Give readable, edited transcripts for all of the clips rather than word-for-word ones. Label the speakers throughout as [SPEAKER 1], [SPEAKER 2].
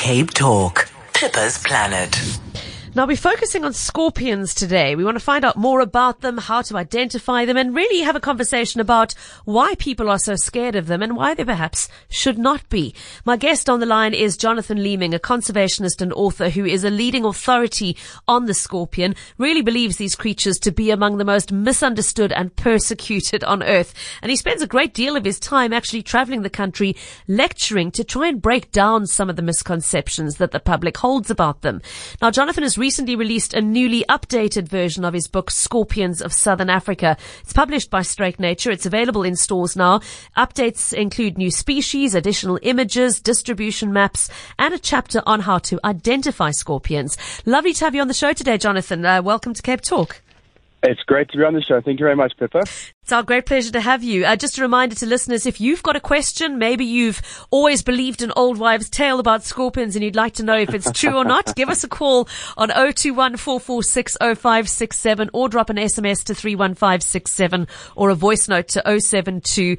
[SPEAKER 1] Cape Talk, Pippa's Planet.
[SPEAKER 2] Now, we're focusing on scorpions today. We want to find out more about them, how to identify them, and really have a conversation about why people are so scared of them and why they perhaps should not be. My guest on the line is Jonathan Leeming, a conservationist and author who is a leading authority on the scorpion, really believes these creatures to be among the most misunderstood and persecuted on Earth. And he spends a great deal of his time actually traveling the country, lecturing to try and break down some of the misconceptions that the public holds about them. Now, Jonathan has recently released a newly updated version of his book, Scorpions of Southern Africa. It's published by Straight Nature. It's available in stores now. Updates include new species, additional images, distribution maps, and a chapter on how to identify scorpions. Lovely to have you on the show today, Jonathan. Welcome to Cape Talk.
[SPEAKER 3] It's great to be on the show. Thank you very much, Pippa.
[SPEAKER 2] It's our great pleasure to have you. Just a reminder to listeners, if you've got a question, maybe you've always believed an old wives' tale about scorpions and you'd like to know if it's true or not, give us a call on 021 446 0567 or drop an SMS to 31567 or a voice note to 072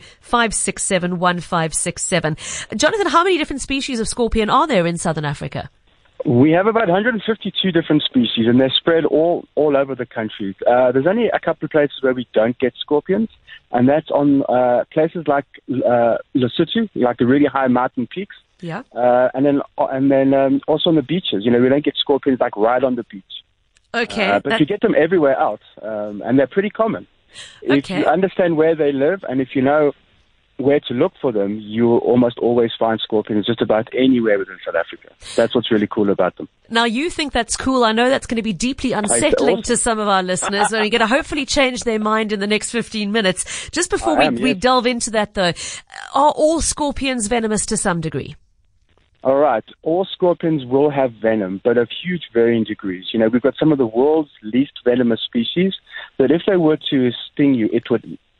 [SPEAKER 2] 567 1567. Jonathan, how many different species of scorpion are there in Southern Africa?
[SPEAKER 3] We have about 152 different species, and they're spread all over the country. There's only a couple of places where we don't get scorpions, and that's on places like Lesotho, like the really high mountain peaks.
[SPEAKER 2] Yeah.
[SPEAKER 3] And then also on the beaches. You know, we don't get scorpions like right on the beach.
[SPEAKER 2] Okay.
[SPEAKER 3] But you get them everywhere else, and they're pretty common. If you understand where they live, and if you know where to look for them, you will almost always find scorpions just about anywhere within South Africa. That's what's really cool about them.
[SPEAKER 2] Now, you think that's cool. I know that's going to be deeply unsettling to some of our listeners. We're going to hopefully change their mind in the next 15 minutes. Just before we delve into that, though, are all scorpions venomous to some degree?
[SPEAKER 3] All right. All scorpions will have venom, but of huge varying degrees. You know, we've got some of the world's least venomous species that if they were to sting you, it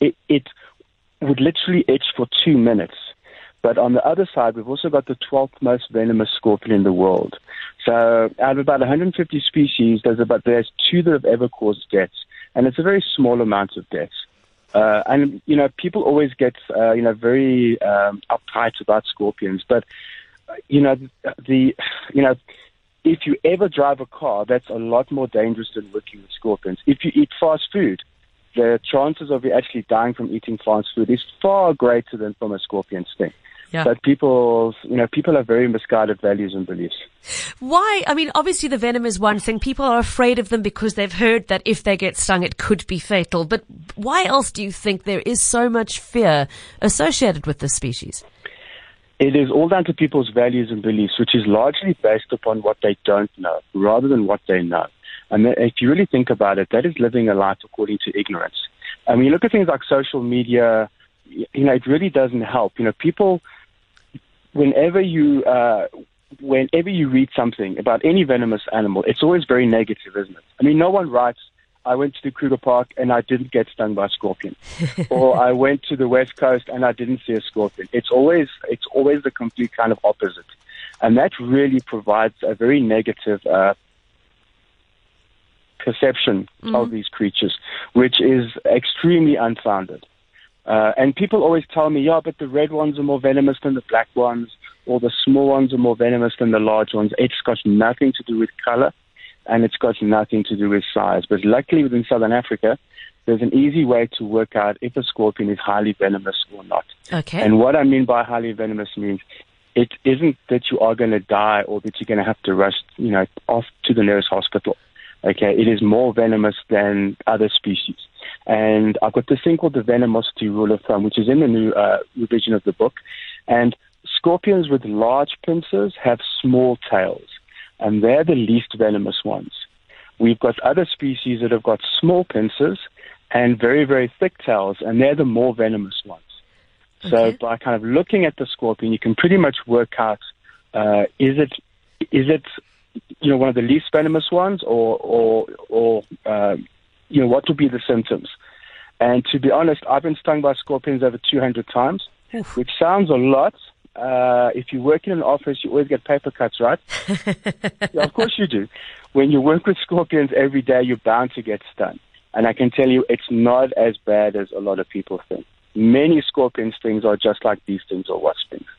[SPEAKER 3] would literally itch for 2 minutes. But on the other side, we've also got the 12th most venomous scorpion in the world. So out of about 150 species, there's 2 that have ever caused deaths, and it's a very small amount of deaths. And you know, people always get very uptight about scorpions, but if you ever drive a car, that's a lot more dangerous than working with scorpions. If you eat fast food, the chances of you actually dying from eating fast food is far greater than from a scorpion sting. Yeah. But people have very misguided values and beliefs.
[SPEAKER 2] Why? I mean, obviously the venom is one thing. People are afraid of them because they've heard that if they get stung, it could be fatal. But why else do you think there is so much fear associated with this species?
[SPEAKER 3] It is all down to people's values and beliefs, which is largely based upon what they don't know rather than what they know. And if you really think about it, that is living a life according to ignorance. And when you look at things like social media, it really doesn't help. You know, people, whenever you read something about any venomous animal, it's always very negative, isn't it? I mean, no one writes, I went to the Kruger Park and I didn't get stung by a scorpion. Or I went to the West Coast and I didn't see a scorpion. It's always the complete kind of opposite. And that really provides a very negative perception of these creatures, which is extremely unfounded. And people always tell me, yeah, but the red ones are more venomous than the black ones, or the small ones are more venomous than the large ones. It's got nothing to do with color, and it's got nothing to do with size. But luckily within Southern Africa, there's an easy way to work out if a scorpion is highly venomous or not.
[SPEAKER 2] Okay.
[SPEAKER 3] And what I mean by highly venomous means it isn't that you are going to die or that you're going to have to rush, off to the nearest hospital. Okay, it is more venomous than other species. And I've got this thing called the venomosity rule of thumb, which is in the new revision of the book. And scorpions with large pincers have small tails, and they're the least venomous ones. We've got other species that have got small pincers and very, very thick tails, and they're the more venomous ones. Okay. So by kind of looking at the scorpion, you can pretty much work out, is it one of the least venomous ones, or what would be the symptoms? And to be honest, I've been stung by scorpions over 200 times, which sounds a lot. If you work in an office, you always get paper cuts, right? Yeah, of course you do. When you work with scorpions every day, you're bound to get stung. And I can tell you, it's not as bad as a lot of people think. Many scorpion stings are just like bee stings or wasp stings.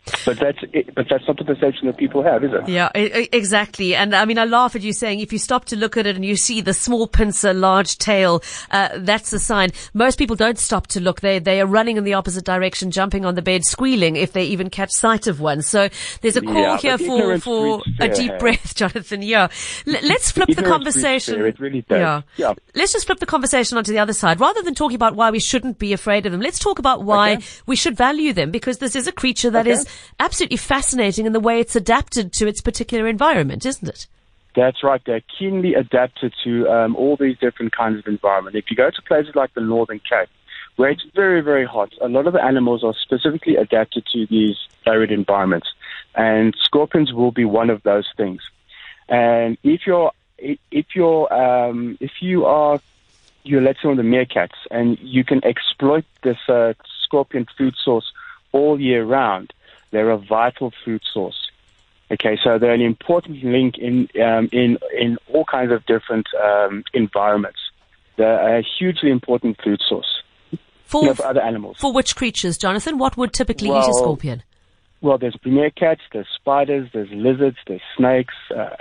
[SPEAKER 3] But that's not the perception that people have, is it?
[SPEAKER 2] Yeah, exactly. And I mean, I laugh at you saying if you stop to look at it and you see the small pincer, large tail, that's a sign. Most people don't stop to look. They are running in the opposite direction, jumping on the bed, squealing if they even catch sight of one. So there's a call here for a deep breath, Jonathan. Yeah. Let's flip the conversation.
[SPEAKER 3] It really does.
[SPEAKER 2] Yeah. Let's just flip the conversation onto the other side. Rather than talking about why we shouldn't be afraid of them, let's talk about why we should value them, because this is a creature that is absolutely fascinating in the way it's adapted to its particular environment, isn't it?
[SPEAKER 3] That's right. They're keenly adapted to all these different kinds of environment. If you go to places like the Northern Cape, where it's very, very hot, a lot of the animals are specifically adapted to these arid environments, and scorpions will be one of those things. And if you are, let's say, on the meerkats, and you can exploit this scorpion food source all year round, they're a vital food source. Okay, so they're an important link in all kinds of different environments. They're a hugely important food source for other animals.
[SPEAKER 2] For which creatures, Jonathan? What would typically eat a scorpion?
[SPEAKER 3] Well, there's meerkats, there's spiders, there's lizards, there's snakes.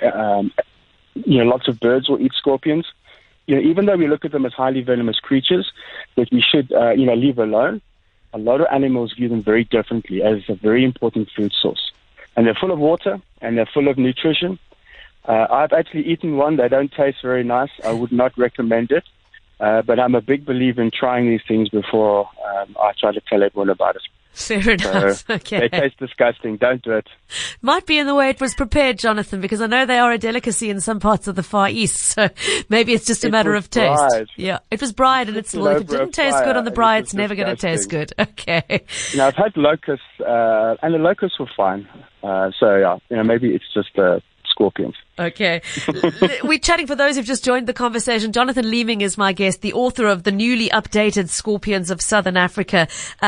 [SPEAKER 3] Lots of birds will eat scorpions. Even though we look at them as highly venomous creatures that we should leave alone, a lot of animals view them very differently as a very important food source. And they're full of water, and they're full of nutrition. I've actually eaten one. They don't taste very nice. I would not recommend it. But I'm a big believer in trying these things before I try to tell everyone about it.
[SPEAKER 2] Fair enough.
[SPEAKER 3] So
[SPEAKER 2] okay.
[SPEAKER 3] They taste disgusting. Don't do it.
[SPEAKER 2] Might be in the way it was prepared, Jonathan, because I know they are a delicacy in some parts of the Far East. So maybe it's just a matter of taste.
[SPEAKER 3] Fried.
[SPEAKER 2] Yeah, it was braised, and if it didn't taste good on the braai, it's never going to taste good. Okay.
[SPEAKER 3] I've had locusts, and the locusts were fine. Maybe it's just scorpions.
[SPEAKER 2] Okay. We're chatting, for those who've just joined the conversation. Jonathan Leeming is my guest, the author of the newly updated Scorpions of Southern Africa.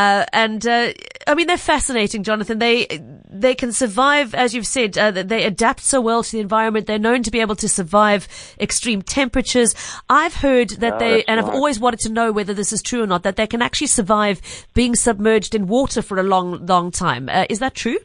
[SPEAKER 2] They're fascinating, Jonathan. They can survive, as you've said, they adapt so well to the environment. They're known to be able to survive extreme temperatures. I've heard that I've always wanted to know whether this is true or not, that they can actually survive being submerged in water for a long, long time. Is that true?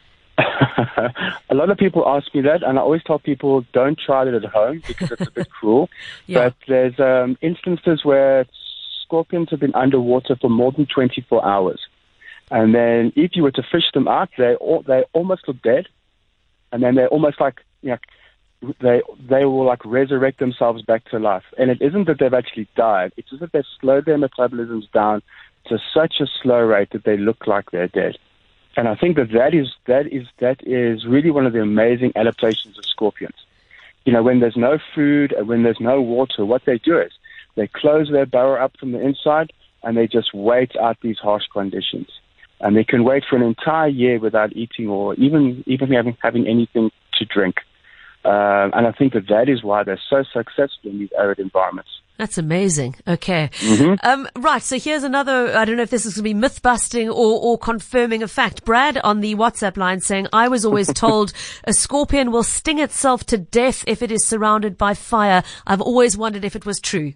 [SPEAKER 3] A lot of people ask me that, and I always tell people don't try it at home because it's a bit cruel.
[SPEAKER 2] Yeah.
[SPEAKER 3] But there's instances where scorpions have been underwater for more than 24 hours. And then if you were to fish them out, they almost look dead. And then they're almost like, they will like resurrect themselves back to life. And it isn't that they've actually died. It's just that they've slowed their metabolisms down to such a slow rate that they look like they're dead. And I think that is really one of the amazing adaptations of scorpions. When there's no food and when there's no water, what they do is they close their burrow up from the inside and they just wait out these harsh conditions. And they can wait for an entire year without eating or even having anything to drink. And I think that is why they're so successful in these arid environments.
[SPEAKER 2] That's amazing. Okay.
[SPEAKER 3] Mm-hmm.
[SPEAKER 2] Right. So here's another, I don't know if this is going to be myth busting or confirming a fact. Brad on the WhatsApp line saying, I was always told a scorpion will sting itself to death if it is surrounded by fire. I've always wondered if it was true.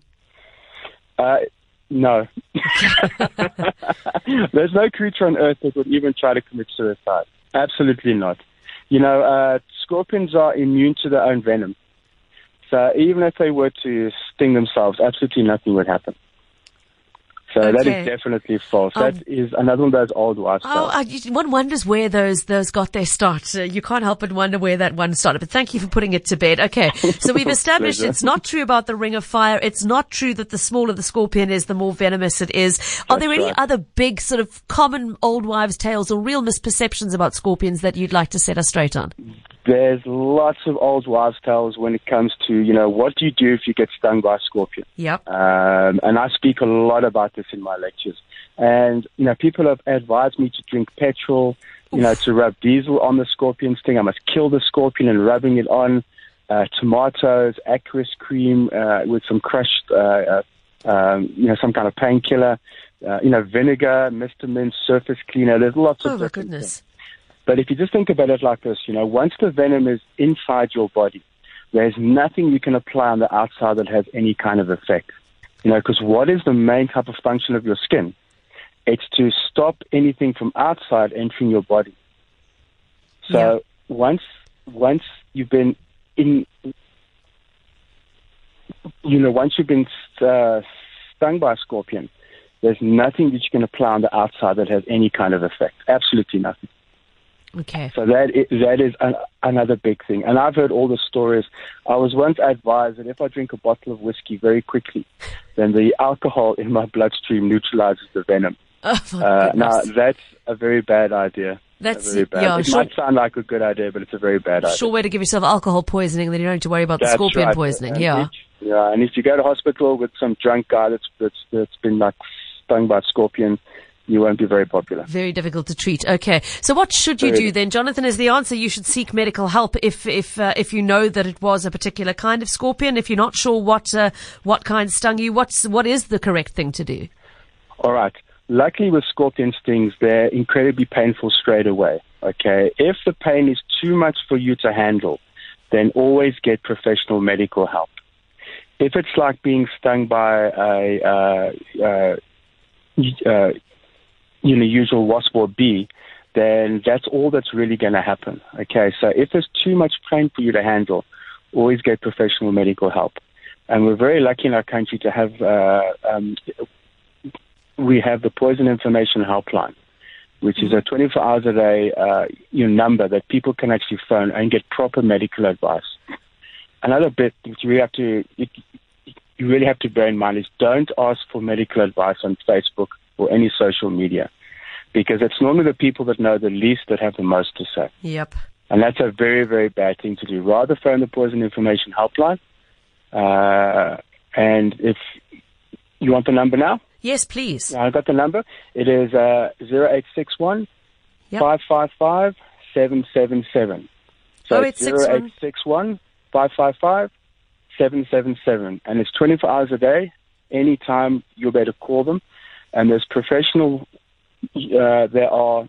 [SPEAKER 3] No. There's no creature on earth that would even try to commit suicide. Absolutely not. Scorpions are immune to their own venom. So even if they were to sting themselves, absolutely nothing would happen. So that is definitely false. That is another one of those old wives' tales.
[SPEAKER 2] One wonders where those got their start. You can't help but wonder where that one started. But thank you for putting it to bed. Okay, so we've established it's not true about the ring of fire. It's not true that the smaller the scorpion is, the more venomous it is. Are there any other big sort of common old wives' tales or real misperceptions about scorpions that you'd like to set us straight on?
[SPEAKER 3] There's lots of old wives' tales when it comes to, what do you do if you get stung by a scorpion?
[SPEAKER 2] Yep.
[SPEAKER 3] And I speak a lot about this in my lectures. And, people have advised me to drink petrol, to rub diesel on the scorpion sting. I must kill the scorpion and rubbing it on tomatoes, aqueous cream with some crushed, some kind of painkiller, vinegar, Mr. Mint, surface cleaner. There's lots of different things. But if you just think about it like this, once the venom is inside your body, there's nothing you can apply on the outside that has any kind of effect. Because what is the main type of function of your skin? It's to stop anything from outside entering your body. So once you've been once you've been stung by a scorpion, there's nothing that you can apply on the outside that has any kind of effect. Absolutely nothing.
[SPEAKER 2] Okay.
[SPEAKER 3] So that is another big thing. And I've heard all the stories. I was once advised that if I drink a bottle of whiskey very quickly, then the alcohol in my bloodstream neutralizes the venom.
[SPEAKER 2] Oh, my
[SPEAKER 3] now,
[SPEAKER 2] goodness.
[SPEAKER 3] that's a very bad idea.
[SPEAKER 2] That's
[SPEAKER 3] very bad. It might sound like a good idea, but it's a very bad idea.
[SPEAKER 2] Sure way to give yourself alcohol poisoning, then you don't have to worry about the
[SPEAKER 3] That's
[SPEAKER 2] scorpion
[SPEAKER 3] right.
[SPEAKER 2] poisoning.
[SPEAKER 3] And and if you go to hospital with some drunk guy that's been like stung by a scorpion, you won't be very popular.
[SPEAKER 2] Very difficult to treat. Okay. So what should you do then? Jonathan, is the answer you should seek medical help if you know that it was a particular kind of scorpion? If you're not sure what kind stung you, what is the correct thing to do?
[SPEAKER 3] All right. Luckily with scorpion stings, they're incredibly painful straight away. Okay. If the pain is too much for you to handle, then always get professional medical help. If it's like being stung by a usual wasp or bee, then that's all that's really going to happen. Okay, so if there's too much pain for you to handle, always get professional medical help. And we're very lucky in our country to have we have the Poison Information Helpline, which is a 24 hours a day number that people can actually phone and get proper medical advice. Another bit that you really have to bear in mind is don't ask for medical advice on Facebook or any social media, because it's normally the people that know the least that have the most to say.
[SPEAKER 2] Yep.
[SPEAKER 3] And that's a very, very bad thing to do. Rather phone the Poison Information Helpline. And if you want the number now?
[SPEAKER 2] Yes, please.
[SPEAKER 3] I've got the number. It is 0861 555 777. So 0861 555 777. And it's 24 hours a day. Anytime you'll be able to call them. And there's professional. There are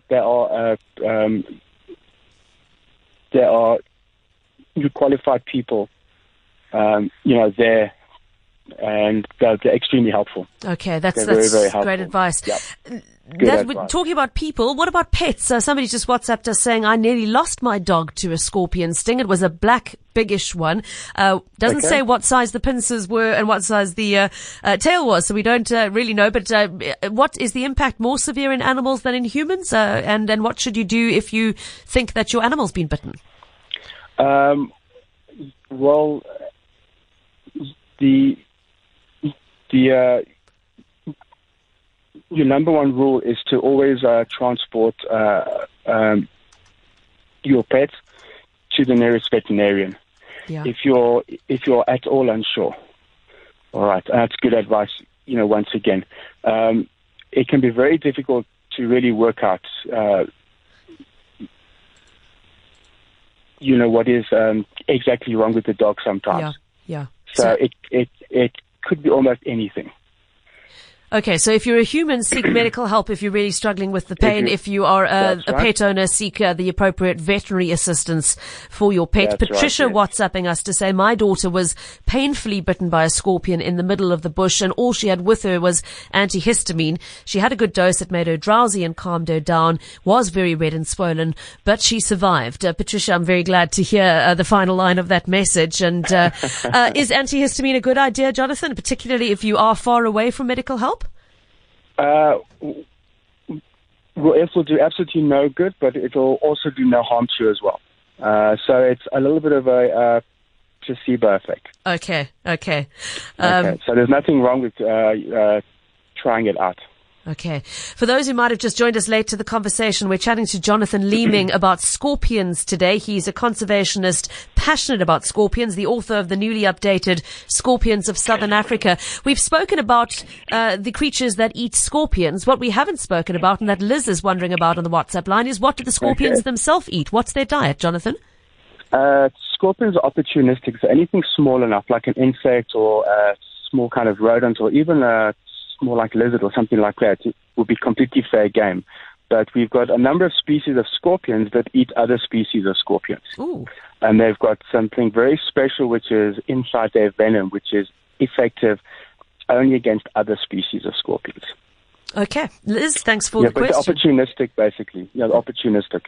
[SPEAKER 3] qualified people. There, and they're extremely helpful.
[SPEAKER 2] Okay, that's
[SPEAKER 3] very, very helpful.
[SPEAKER 2] Great advice.
[SPEAKER 3] Yep.
[SPEAKER 2] We're talking about people. What about pets? Somebody just WhatsApped us saying, I nearly lost my dog to a scorpion sting. It was a black, biggish one. Doesn't say what size the pincers were and what size the tail was, so we don't really know. But what is the impact more severe in animals than in humans? And what should you do if you think that your animal's been bitten?
[SPEAKER 3] Well, your number one rule is to always transport your pet to the nearest veterinarian.
[SPEAKER 2] Yeah.
[SPEAKER 3] If you're at all unsure. All right, that's good advice. Once again, it can be very difficult to really work out. What is exactly wrong with the dog sometimes.
[SPEAKER 2] Yeah.
[SPEAKER 3] So it could be almost anything.
[SPEAKER 2] Okay, so if you're a human, seek medical help if you're really struggling with the pain. If you are a pet owner, seek the appropriate veterinary assistance for your pet.
[SPEAKER 3] That's
[SPEAKER 2] Patricia
[SPEAKER 3] right, yes.
[SPEAKER 2] WhatsApping us to say, my daughter was painfully bitten by a scorpion in the middle of the bush, and all she had with her was antihistamine. She had a good dose. It made her drowsy and calmed her down, was very red and swollen, but she survived. Patricia, I'm very glad to hear the final line of that message. And is antihistamine a good idea, Jonathan, particularly if you are far away from medical help?
[SPEAKER 3] Well, it will do absolutely no good, but it will also do no harm to you as well. So it's a little bit of a placebo effect.
[SPEAKER 2] Okay.
[SPEAKER 3] Okay. So there's nothing wrong with trying it out.
[SPEAKER 2] Okay. For those who might have just joined us late to the conversation, we're chatting to Jonathan Leeming about scorpions today. He's a conservationist, passionate about scorpions, the author of the newly updated Scorpions of Southern Africa. We've spoken about the creatures that eat scorpions. What we haven't spoken about, and that Liz is wondering about on the WhatsApp line, is what do the scorpions themselves eat? What's their diet, Jonathan?
[SPEAKER 3] Scorpions are opportunistic, so anything small enough, like an insect or a small kind of rodent, or even more like lizard or something like that, it would be completely fair game. But we've got a number of species of scorpions that eat other species of scorpions.
[SPEAKER 2] Ooh.
[SPEAKER 3] And they've got something very special, which is inside their venom, which is effective only against other species of scorpions.
[SPEAKER 2] Okay. Liz, thanks for the question.
[SPEAKER 3] Opportunistic, basically. Opportunistic.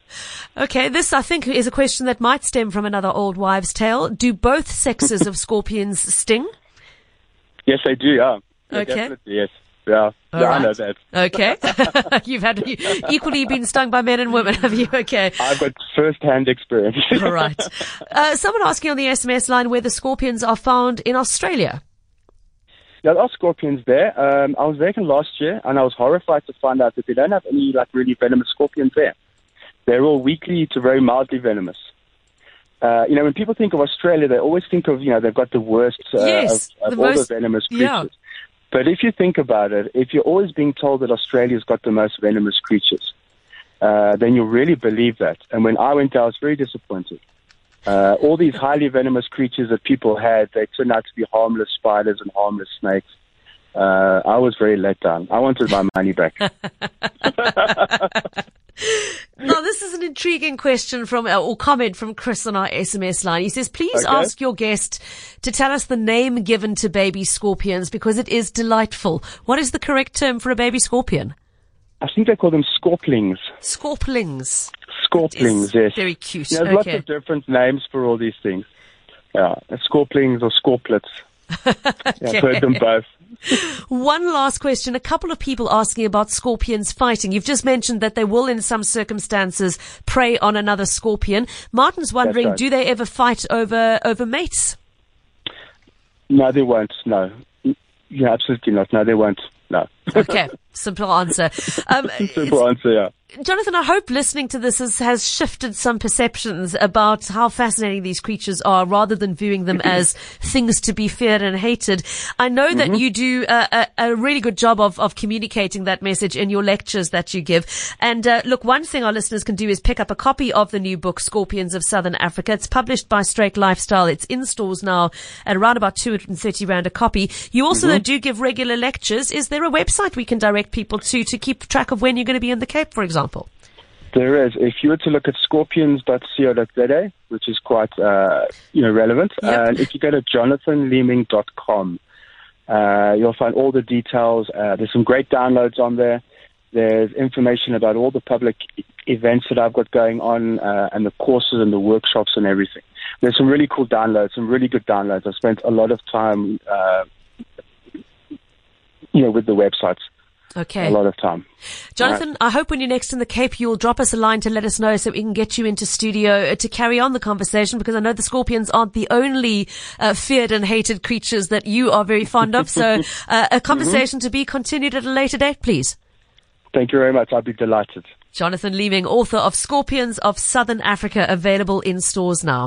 [SPEAKER 2] Okay, this I think is a question that might stem from another old wives' tale. Do both sexes of scorpions sting?
[SPEAKER 3] Yes, they do. Yeah.
[SPEAKER 2] Okay.
[SPEAKER 3] Definitely, yes. Yeah.
[SPEAKER 2] All
[SPEAKER 3] Yeah,
[SPEAKER 2] right.
[SPEAKER 3] I know that.
[SPEAKER 2] Okay. You've equally been stung by men and women, have you? Okay.
[SPEAKER 3] I've got first-hand experience.
[SPEAKER 2] All right. Someone asking on the SMS line where the scorpions are found in Australia.
[SPEAKER 3] Yeah, there are scorpions there. I was there last year, and I was horrified to find out that they don't have any really venomous scorpions there. They're all weakly to very mildly venomous. When people think of Australia, they always think of they've got the worst
[SPEAKER 2] Yes,
[SPEAKER 3] of
[SPEAKER 2] the
[SPEAKER 3] all
[SPEAKER 2] most-
[SPEAKER 3] the venomous creatures.
[SPEAKER 2] yeah.
[SPEAKER 3] But if you think about it, if you're always being told that Australia's got the most venomous creatures, then you'll really believe that. And when I went there, I was very disappointed. All these highly venomous creatures that people had, they turned out to be harmless spiders and harmless snakes. I was very let down. I wanted my money back.
[SPEAKER 2] Now, this is an intriguing question or comment from Chris on our SMS line. He says, please
[SPEAKER 3] Okay.
[SPEAKER 2] ask your guest to tell us the name given to baby scorpions because it is delightful. What is the correct term for a baby scorpion?
[SPEAKER 3] I think they call them scorplings.
[SPEAKER 2] Scorplings.
[SPEAKER 3] Scorplings,
[SPEAKER 2] Is
[SPEAKER 3] yes.
[SPEAKER 2] very cute.
[SPEAKER 3] There's lots
[SPEAKER 2] Okay.
[SPEAKER 3] of different names for all these things. Yeah, scorplings or scorplets. Yeah, I've heard them both.
[SPEAKER 2] One last question. A couple of people asking about scorpions fighting. You've just mentioned that they will, in some circumstances, prey on another scorpion. Martin's wondering,
[SPEAKER 3] right.
[SPEAKER 2] do they ever fight over mates?
[SPEAKER 3] No, they won't. No. Yeah, absolutely not. No, they won't. No.
[SPEAKER 2] Okay, simple answer.
[SPEAKER 3] Simple answer, yeah.
[SPEAKER 2] Jonathan, I hope listening to this has shifted some perceptions about how fascinating these creatures are rather than viewing them as things to be feared and hated. I know that you do a really good job of communicating that message in your lectures that you give. And look, one thing our listeners can do is pick up a copy of the new book, Scorpions of Southern Africa. It's published by Straight Lifestyle. It's in stores now at around about 230 Rand a copy. You also do give regular lectures. Is there a website we can direct people to keep track of when you're going to be in the Cape, for example?
[SPEAKER 3] There is. If you were to look at scorpions.co.za, which is quite, relevant,
[SPEAKER 2] Yep.
[SPEAKER 3] and if you go to jonathanleeming.com, you'll find all the details. There's some great downloads on there. There's information about all the public events that I've got going on, and the courses and the workshops and everything. There's some really cool downloads, some really good downloads. I spent a lot of time, with the websites.
[SPEAKER 2] Okay.
[SPEAKER 3] A lot of time.
[SPEAKER 2] Jonathan, I hope when you're next in the Cape, you'll drop us a line to let us know so we can get you into studio to carry on the conversation, because I know the scorpions aren't the only feared and hated creatures that you are very fond of. So a conversation to be continued at a later date, please.
[SPEAKER 3] Thank you very much. I'd be delighted.
[SPEAKER 2] Jonathan Leeming, author of Scorpions of Southern Africa, available in stores now.